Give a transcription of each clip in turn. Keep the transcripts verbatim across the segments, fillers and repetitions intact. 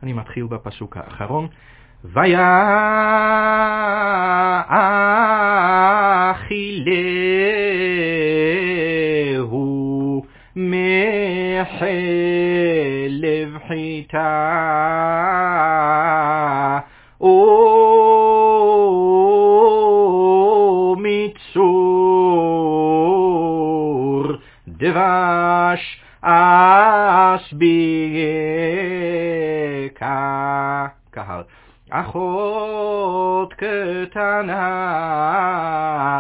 אני מתחיל בפסוק האחרון. ויאכילהו מחלב חיטה ומצור דבש אסבייקה. קהל. אחות קטנה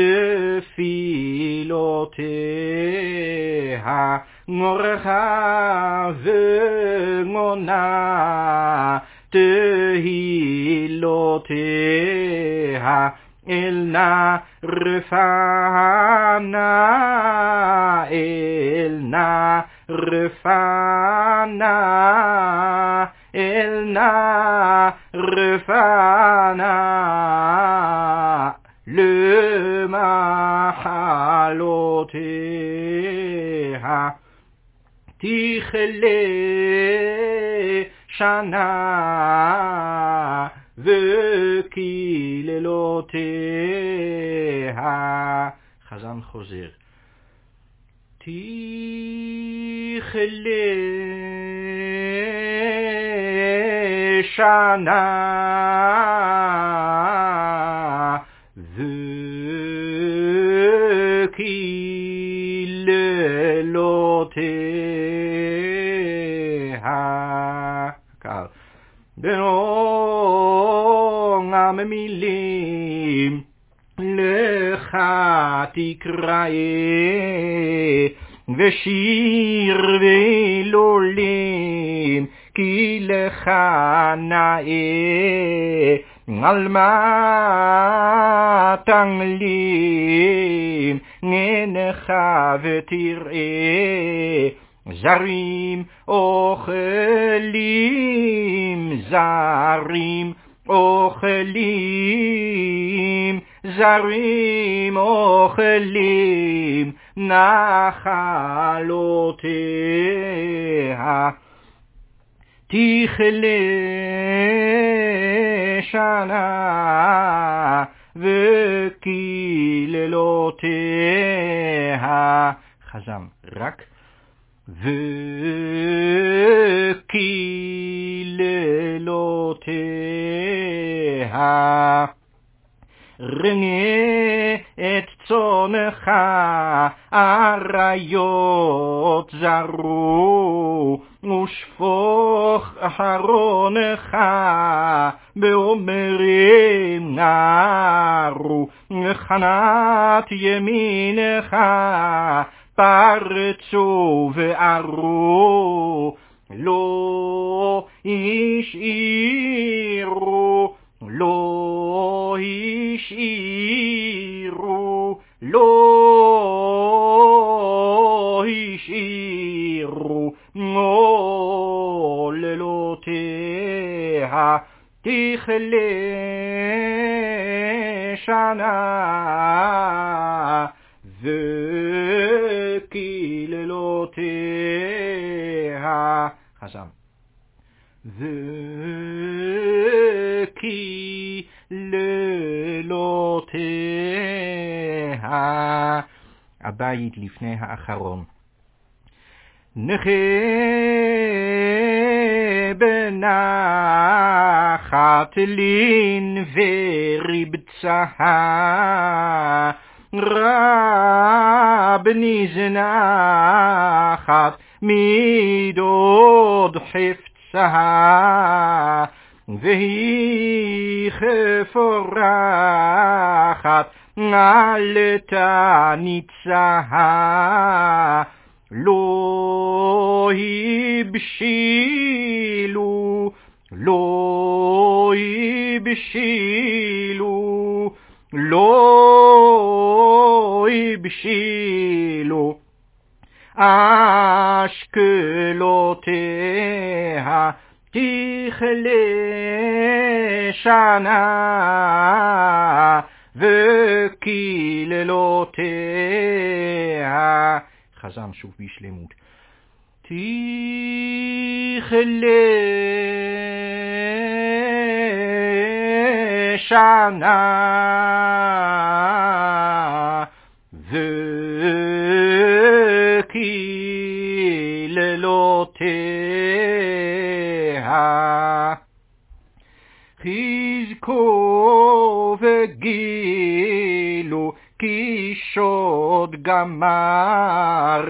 תפילותיה מורחה ומונה תהילותיה אל נא רפנה אל נא רפנה אל נא רפנה למחלותיה תכלה שנה וקללותיה. חזן חוזר. תכלה שנה וקללותיה. קל. ברום מילים לך תקרא ושיר ולולים כי לך נאה על מה תגלים עינך ותראה זרים אוכלים זרים אוכלים זרים אוכלים נחלותיה תכלה שנה וקללותיה. חזם רק וקללותיה. רנה את צונך אריות זרו ושפוך אחרונך באומרים נערו חנת ימינך פרצו וערו לא השאירו לא השאירו לא השאירו עוללותיה תכלה שנה וקללותיה. חזם. וקללותיה. הבית לפני האחרון. נכה בנחת לין וריבצה רב נזנחת מדוד חפצה והיא חפורחת עלתה ניצה לא הבשילו לא הבשילו לא הבשילו אשכלותיה תכלה שנה וקללותיה. חזם שוב בשלמות. תכלה שנה וקללותיה חזקו וגילו כי שוד גמר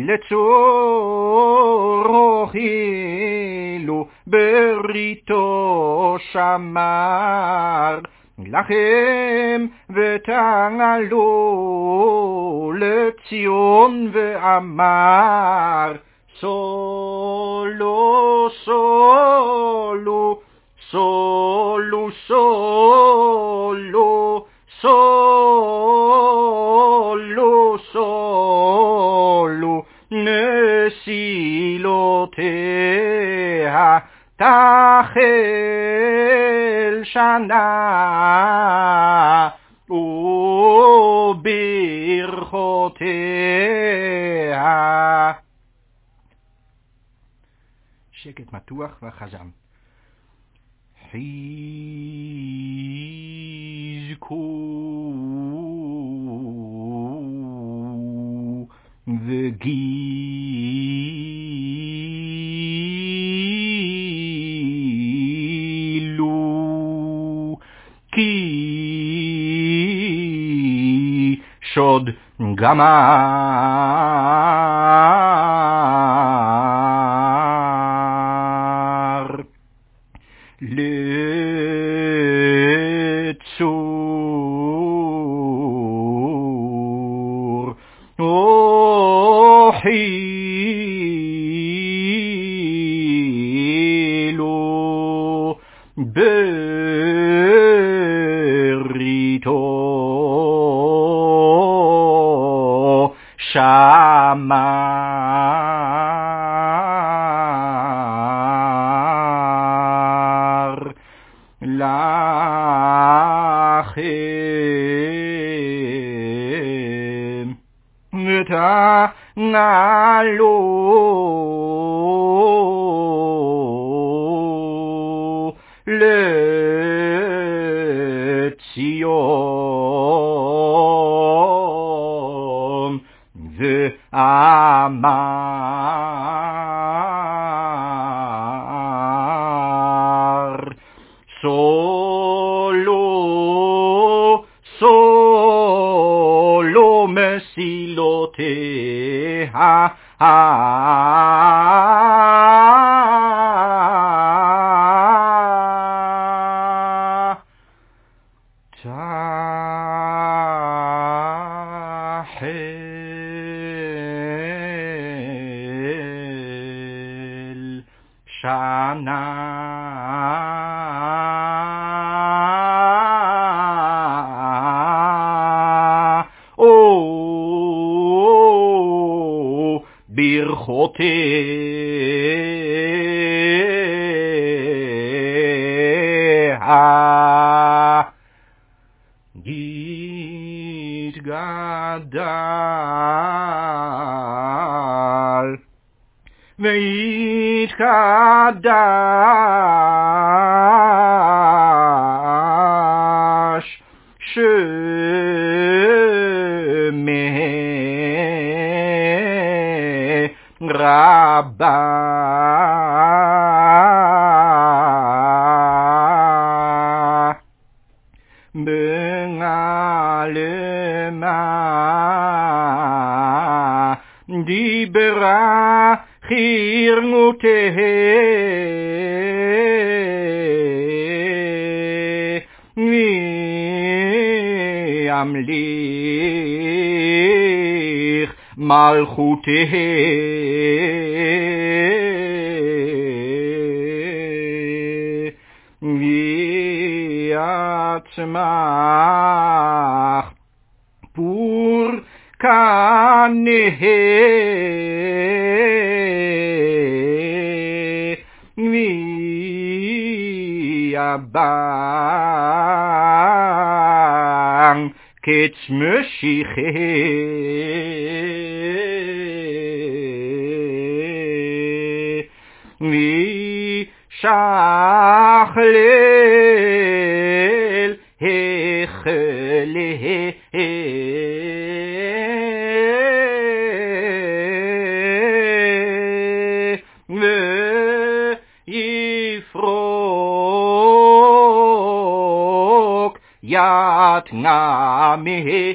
לצור הוחילו בריתו שמר לכם ותעלו לציון ואמר סולו סולו סולו סולו סולו סולו נסילותיה תחל שנה וברכותיה. שקט מתוח וחזן. חזקו וגילו כי שוד גמר לצור הוחילו בריתו שמר לכם ותעלו לציון ואמר סולו סולו מסילותיה תחל שנה או ברכותיה יתגדל ויתקדש שמי רבה בנעלמה דיברה חירנותיה וימליך מלכותיה ויצמח פור קנה ויבן קץ משיחי שכלל החלל ויפרוק יתנה מהם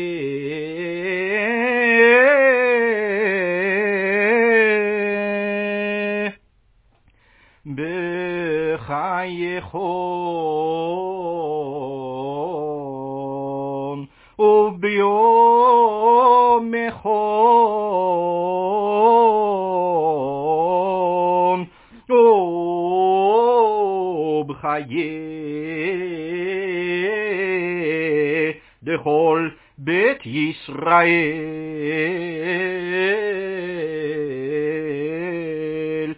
בחייכון וביום מכון ובחיי דכל בית ישראל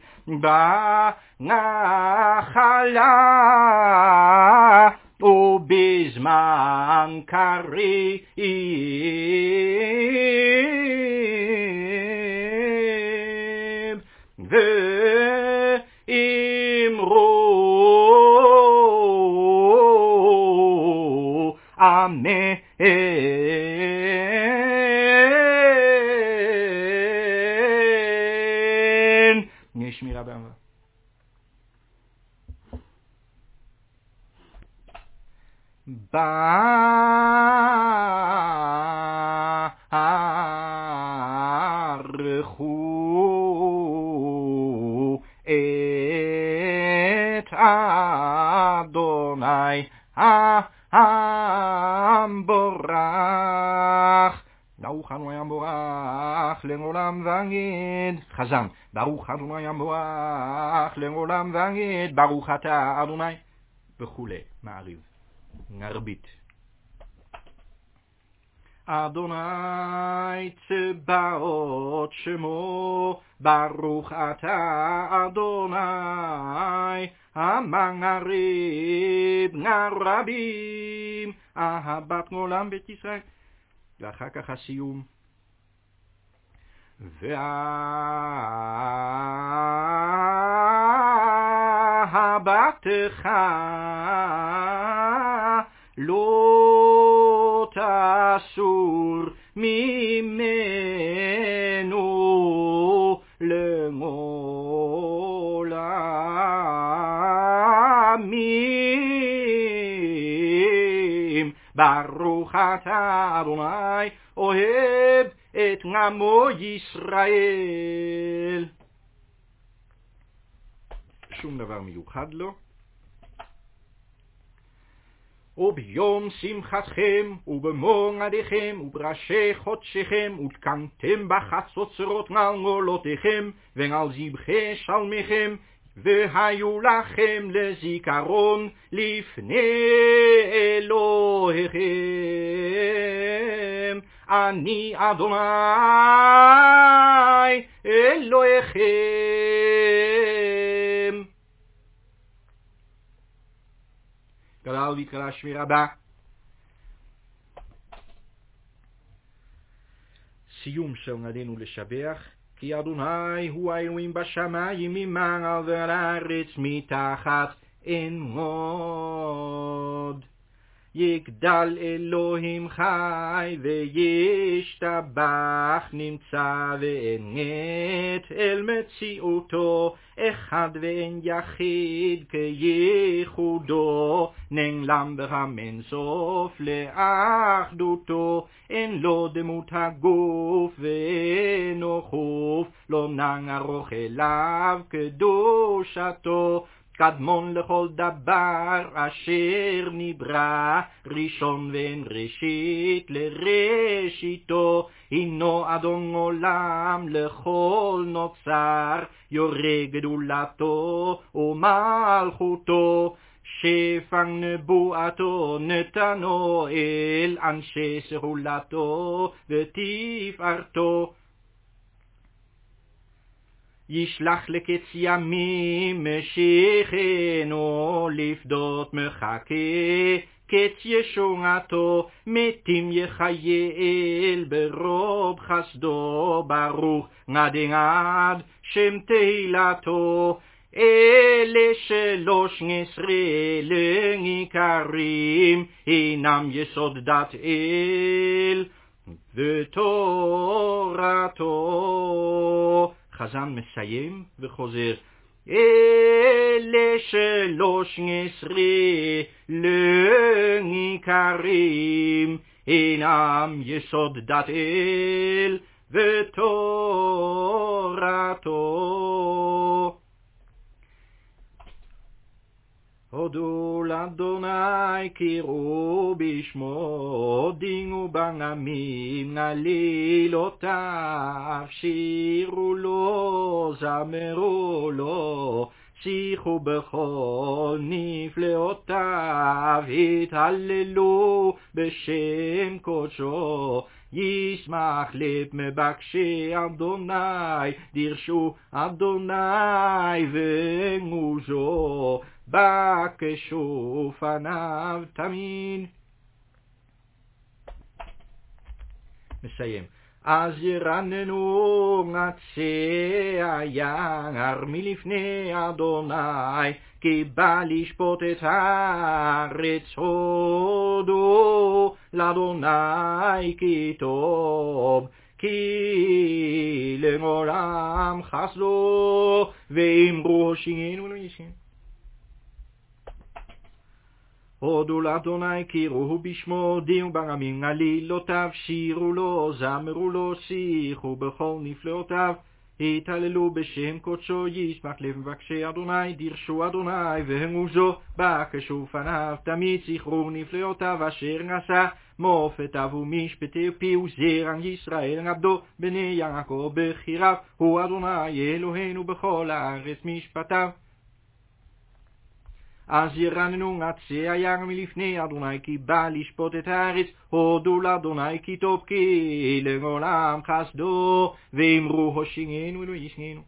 בנחלה ובזמן קריב ואמרו אמן. יש שמירה באמרה. ברכו את אדוני העם בורך. ברוך אדוני העם בורך לעולם ועד. חזן. ברוך אדוני העם בורך לעולם ועד. ברוך אתה אדוני וכולי. מעריב. נרבית. אדוני צבאות שמו, ברוך אתה אדוני, המעריב נרבים, אהבת עולם בית ישראל. ואחר כך הסיום. ואהבתך לא תסור ממנו לעולמים. ברוך אתה אדוני אוהב את עמו ישראל. שום דבר מיוחד לו. וביום שמחתכם ובמועדיכם ובראשי חודשיכם ותקנתם בחצוצרות על גולותיכם ועל זבחי שלמיכם, והיו לכם לזיכרון לפני אלוהיכם. אני אדוני אלוהיכם. גדל והתגלה שמיר הבא. סיום של נדינו לשבח, כי אדוני הוא האלוהים בשמיים ממעל ועל הארץ מתחת אין עוד. יגדל אלוהים חי וישתבח, נמצא ואין עת אל מציאותו, אחד ואין יחיד כייחודו, נעלם ברמן סוף לאחדותו, אין לו דמות הגוף ואינו חוף, לא נע ארוך אליו קדושתו, קדמון לכל דבר אשר נברא, ראשון ואין ראשית לראשיתו, הינו אדון עולם לכל נוצר, יורה גדולתו ומלכותו, שפע נבואתו נתנו אל אנשי סהולתו ותפארתו. ישלח לקץ ימים משיחנו, לפדות מחכה קץ ישועתו, מתים יחייל ברוב חסדו, ברוך עד עד שם תהילתו. אלה שלוש עשרה לעיקרים, הינם יסוד דת אל ותורתו. חזן מסיים וחוזר. אלה שלוש עשרה לעיקרים, הינם יסוד דת אל ותורתו. הודו לאדוני, קראו בשמו, דינו בנעמים, נלילותיו, שירו לו, זמרו לו, שיחו בכל נפלאותיו, התהללו בשם קודשו, ישמח לב מבקשי אדוני, דרשו אדוני ונוזו, בקשו פניו תמיד. מסיים. אז ירננו עצי היער מלפני אדוני, כי בא לשפוט את הארץ. הודו לאדוני כי טוב, כי לעולם חסדו, ואמרו הושיענו ולא ישכימו. הודו לאדוני, קראו בשמו, דינו ברמים, נלילותיו, שירו לו, זמרו לו, שיחו בכל נפלאותיו, התהללו בשם קודשו, ישמח לב מבקשי אדוני, דרשו אדוני והנוזו, בקשו פניו תמיד, זכרו נפלאותיו אשר נעשה, מופתיו ומשפטי פיו, זרע ישראל עבדו, בני יעקב בחיריו, הוא אדוני אלוהינו בכל הארץ משפטיו. אז ירננו עצי היער מלפני אדוני, כי בא לשפוט את הארץ. הודו לאדוני כי טוב, כי לעולם חסדו, ואמרו הושיענו ולא ישכימו.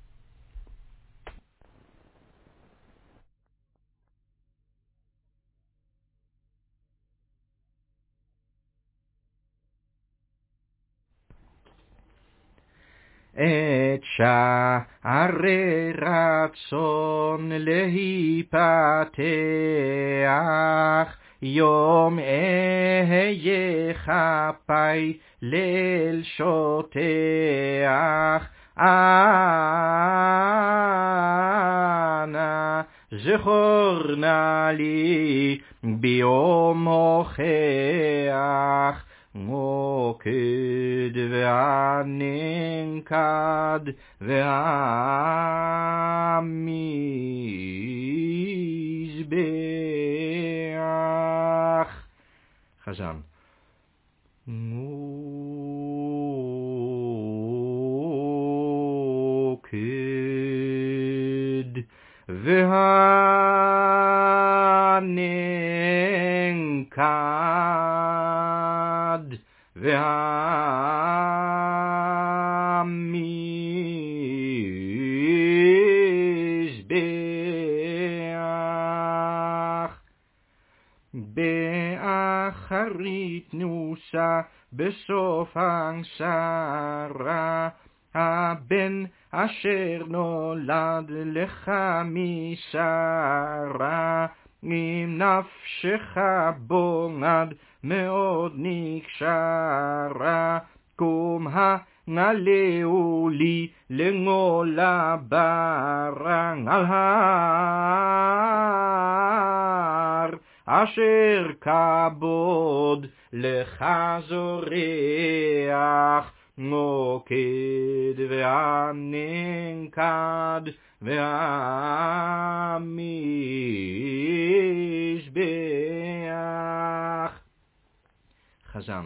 את שערי רצון להיפתח, יום אהיה חפי ליל שוטח. אנא זכור נא לי ביום הוכח, מוקד והננקד והמזבח. חזן. מוקד והננקד והמזבח. באחרית נוסה בסוף הנשרה, הבן אשר נולד לך משרה, אם נפשך בונד מאוד נקשרה, קום הנעלהו לי לנגולה ברang על ההר, אשר כבוד לך זורח, מוקד והננקד והמזבח. חזן.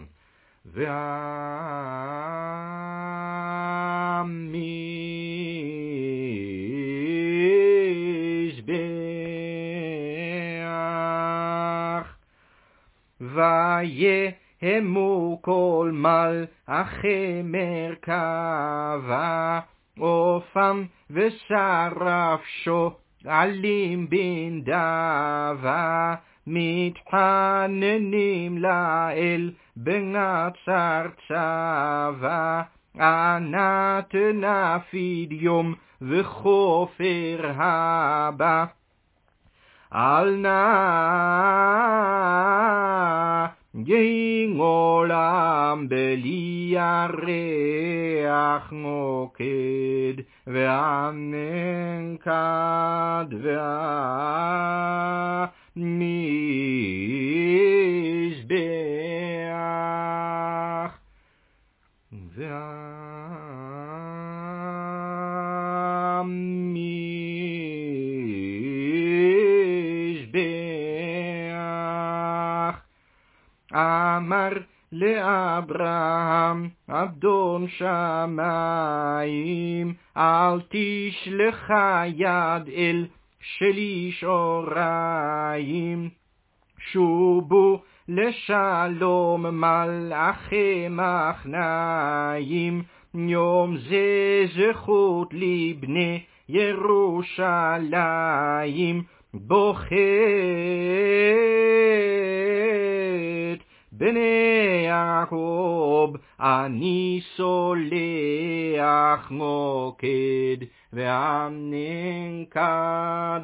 והמזבח. ויהמו כל מלאכי מרכבה, עופם ושרפשו עלים בנדבה, מתחננים לאל בנצר צבא, ענת נפיד יום וחופר הבא. אל נא יהי עולם בלי ירח מוקד, והמנקד והמזבח והמזבח. אמר לאברהם אדון שמיים, אל תשלח יד אל שליש אוריים, שובו לשלום מלאכי מחניים, יום זה זכות לבני ירושלים, בוכת בני יעקב אני סולח מוקד, והמנקד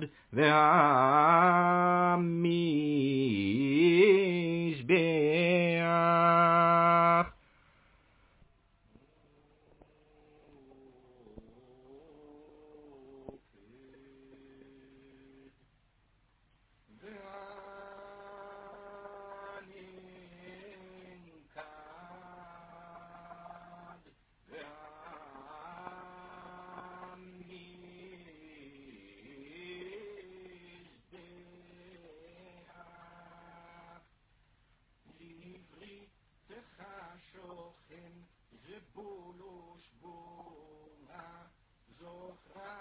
והמזבח. שוכן זבולוש בונה, זוכרה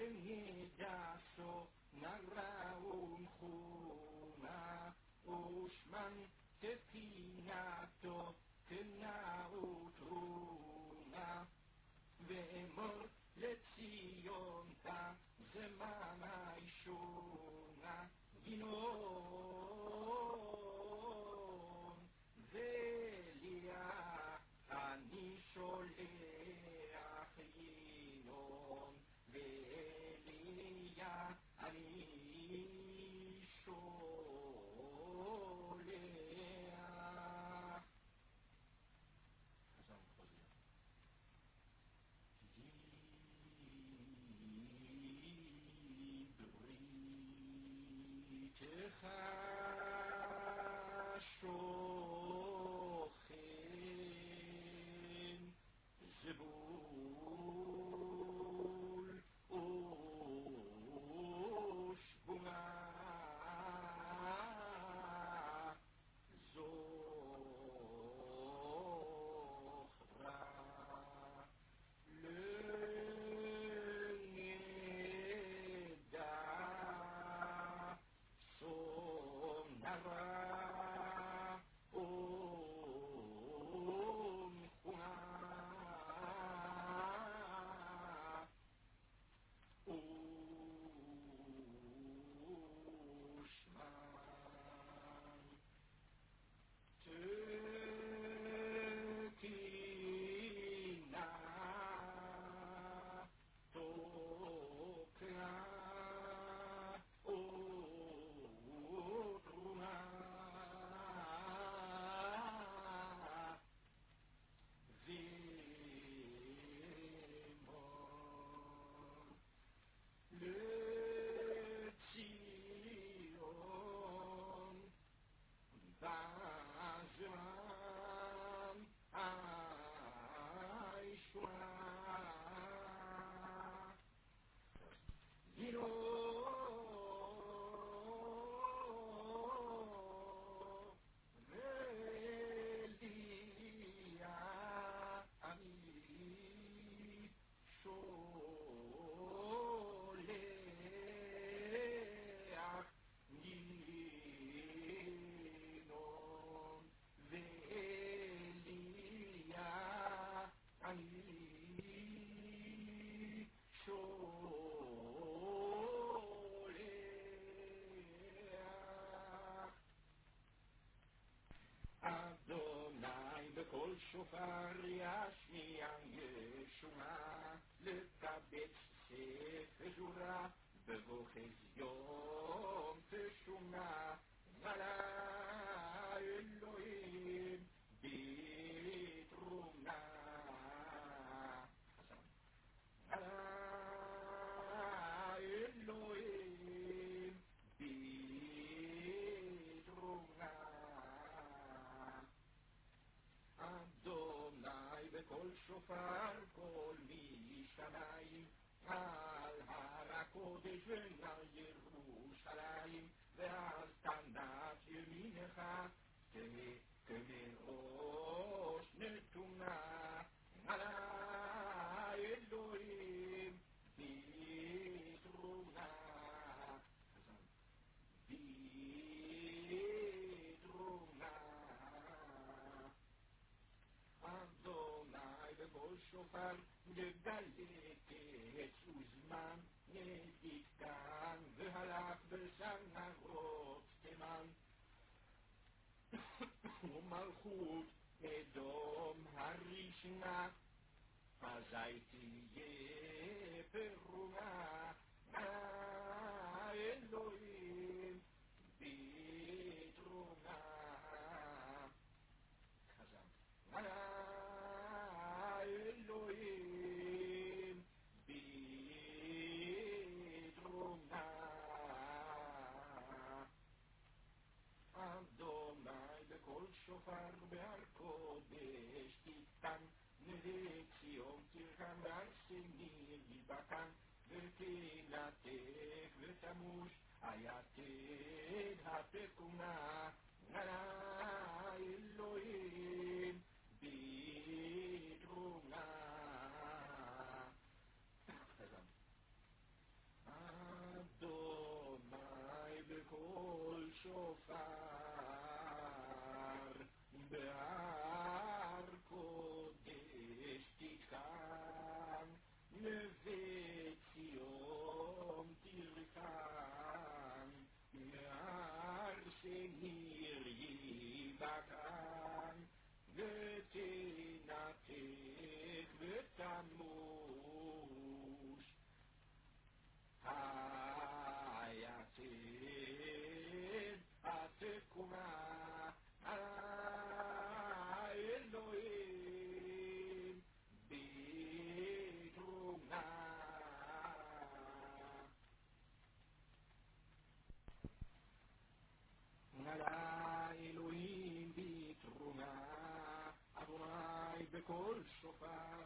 לנדסו נראון חונה, ושמן תפינתו כנאות רונה, ואמור לציון תה זמן הישונה, גינון וליה אני שולח, גינון וליה אני שולח. חזון חוזר. בריתך שוכן זבול ושבונה, זוכרה לנדע סוף שופר ישמיע ישועה, לקבץ ספזורה, בבוכז יום תשומע, נעלה אלוהים בתרומה. נעלה אלוהים בתרומה. אדוני בקול שופר קול משמיים, על הר הקודש ועל ירושלים, ואז תנת ימינך תהא כמראש נתונה. נעלה אלוהים בתרומה. בתרומה. אדוני בקול שופר יגלה קץ וזמן, נתקן והלך בסנרות תימן, ומלכות אדום הראשונה, אזי תהיה פירומא. נעלה אלוהים בתרומה. נעלה אלוהים בתרומה. אדוני בקול שופר בהר קודש תיתן, נווה ציון תרחם ועל שניר יבקן, ותנתק ותמוש היתד התקומה. נעלה אלוהים בתרומה. אדוני בקול שופר בהר קודש תתקן, נווה ציון תרחם, מהר שניר יבקן, ותנתק ותמוש היתד התקומה. נעלה אלוהים בתרומה. נעלה אלוהים בתרומה. אדוני בקול שופר.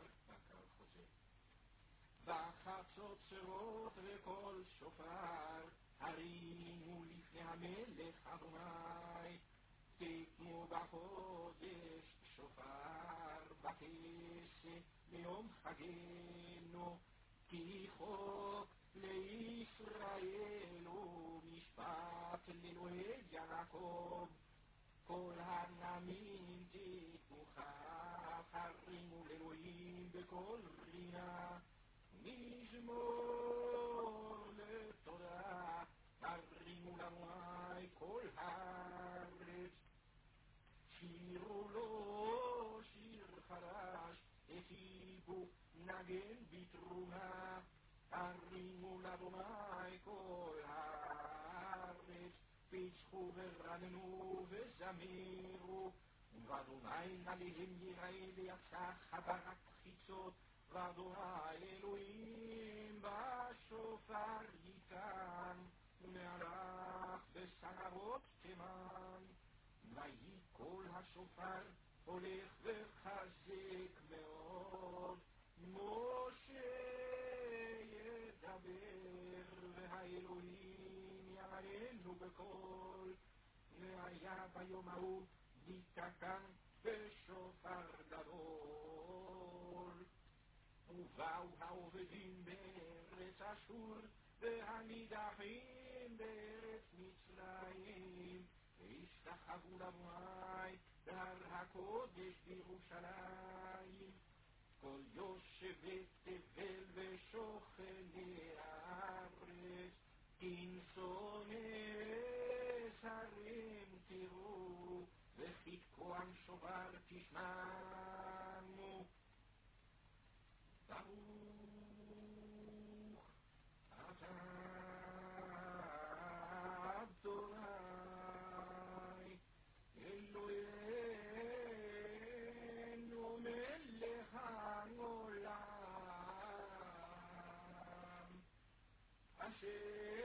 בחצוצרות וקול שופר, הרימו לפני המלך אדוני. תיתנו בחודש שופר בכסף ביום חגנו, כי חוק לישראל ומשפט לאלוהי יעקב. כל העמים תיתנו כף, הרימו לאלוהים בקול רינה. מזמור לתודה, הרימו לאדוני כל הארץ. שירו לו שיר חדש, השיבו נגן בתרומה. הרימו לאדוני כל הארץ, פיצחו ורננו וזמירו. ואדוני עליהם יראה ויצא חברת חיצות, ואדוני אלוהים בשופר ייתן, ומהלך בסנרות תימן. ויהי קול השופר הולך וחזק מאוד, משה ידבר והאלוהים יעננו בקול. והיה ביום ההוא ייתקן בשופר גדול. ובאו העובדים בארץ אשור, והנידחים בארץ מצרים, והשתחוו לאדוני בהר הקודש בירושלים. כל יושבי תבל ושוכני הארץ, כנסוני שרים תראו, וכתקוע שובר תשמע. השם